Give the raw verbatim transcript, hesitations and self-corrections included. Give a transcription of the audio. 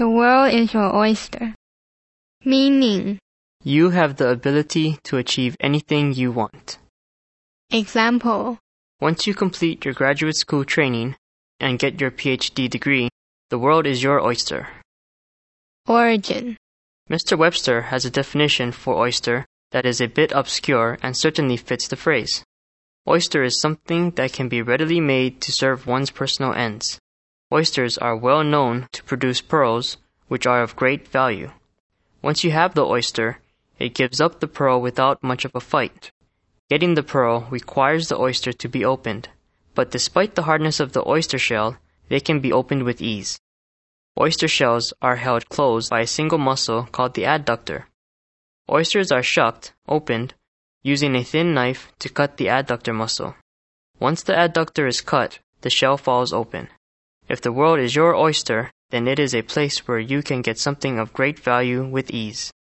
The world is your oyster. Meaning, you have the ability to achieve anything you want. Example, once you complete your graduate school training and get your P H D degree, the world is your oyster. Origin. Mister Webster has a definition for oyster that is a bit obscure and certainly fits the phrase. Oyster is something that can be readily made to serve one's personal ends. Oysters are well known to produce pearls, which are of great value. Once you have the oyster, it gives up the pearl without much of a fight. Getting the pearl requires the oyster to be opened, but despite the hardness of the oyster shell, they can be opened with ease. Oyster shells are held closed by a single muscle called the adductor. Oysters are shucked, opened, using a thin knife to cut the adductor muscle. Once the adductor is cut, the shell falls open. If the world is your oyster, then it is a place where you can get something of great value with ease.